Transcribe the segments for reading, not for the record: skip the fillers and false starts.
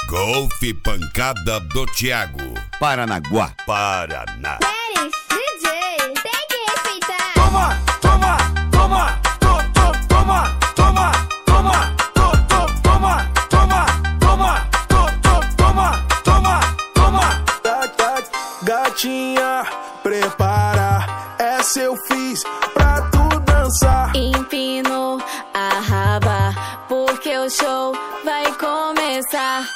Golfe Pancada do Thiago, Paranaguá, Paraná. Pérez, DJ, tem que respeitar. Toma, toma, toma, toma, toma, toma, toma, toma, toma, toma, toma. Gatinha, prepara, essa eu fiz pra tu dançar. Empino a raba, porque o show vai começar.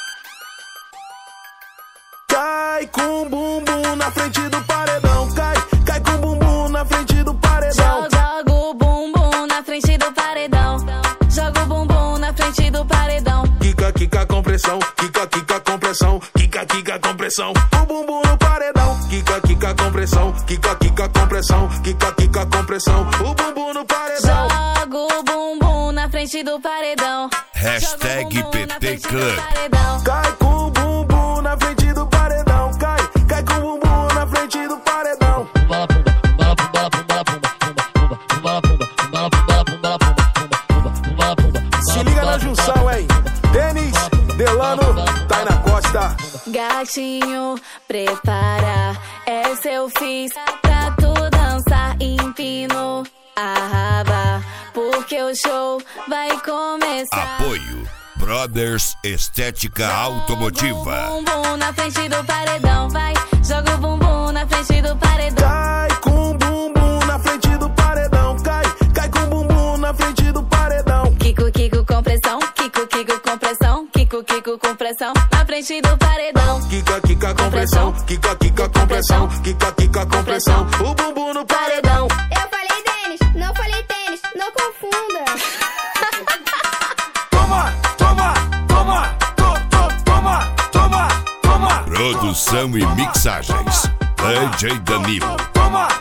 Cai com o bumbum na frente do paredão. Cai com o bumbum na frente do paredão. Joga o bumbum na frente do paredão. Joga o bumbum na frente do paredão. Quica com pressão, quica com pressão, quica com pressão. O bumbum no paredão. Quica com pressão, quica com pressão, quica com pressão. O bumbum no paredão. Joga o bumbum na frente do paredão. Hashtag PT Club. Cai com o bumbum na frente do paredão. Cai com o bumbum na frente do paredão. Se liga na junção, hein? Denis, Delano, Taina Costa. Gatinho, prepara, essa eu fiz pra tu dançar. Empino a raba, porque o show vai começar. Apoio Brothers Estética Automotiva. Joga o bumbum na frente do paredão, vai. Joga o bumbum na frente do paredão. Cai com o bumbum na frente do paredão. Cai com o bumbum na frente do paredão. Quico com pressão, quico com pressão, quico com pressão na frente do paredão. Quica com pressão, quica com pressão, quica com pressão. O bumbum no paredão. Eu falei Denis, não falei tênis, não confunda. Toma, toma, toma, toma, toma, toma. Produção e mixagens DJ Danilo. Toma.